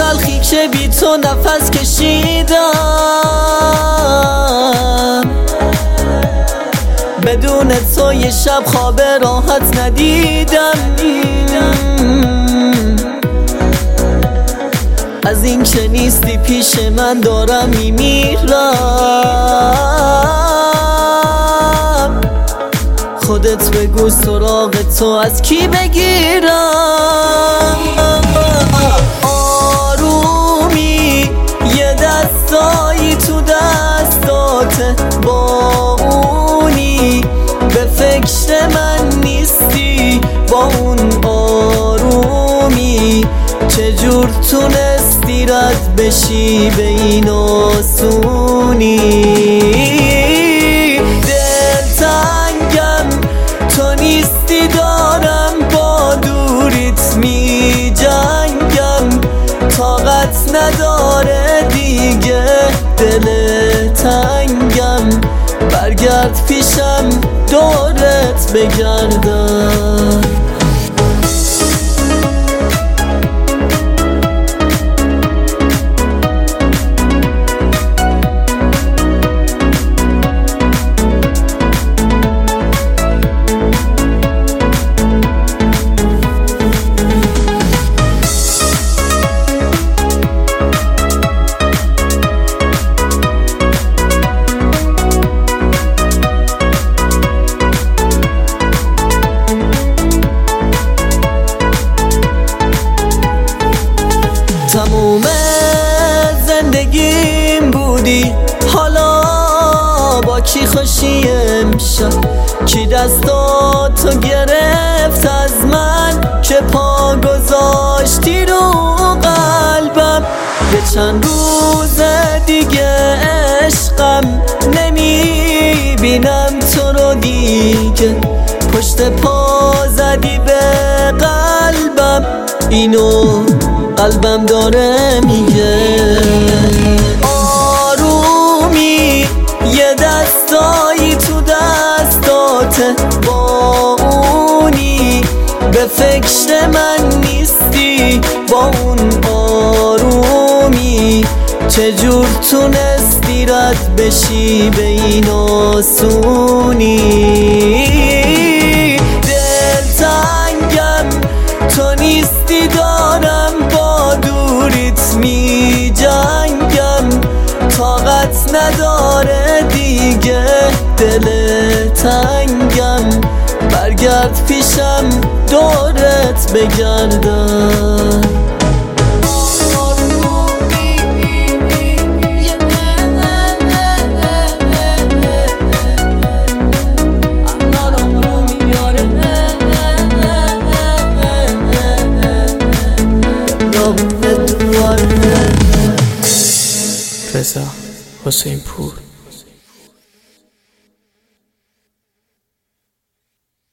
تلخی که بی تو نفس کشیدم، بدون تو یه شب خواب راحت ندیدم. از این که نیستی پیش من دارم میمیرم. خودت بگو سراغ تو از کی بگیرم. آرومی یه دستایی تو دستاته، با اونی به فکر من نیستی، با اون آرومی چجور تونستی رد بشی به این آسونی. دلتنگم تو نیستی، دارم با دوریت می جنگم، طاقت نداره دیگه دل تنگم، برگرد پیشم دورت بگردم. تموم زندگیم بودی، حالا با کی خوشی امشب؟ کی دستاتو گرفت از من که پا گذاشتی رو قلبم؟ به چند روز دیگه عشقم، نمیبینم تو رو دیگه، پشت پا زدی به قلبم، اینو قلبم داره میگه. آرومی یه دستایی تو دستاته، با اونی به فکر من نیستی، با اون آرومی چجور تونستی رد بشی به این آسونی. دلتنگم تو نیستی، دارم با دوریت می جنگم، طاقت نداره دیگه دل تنگم، برگرد پیشم دورت بگردم. رضا حسین پور.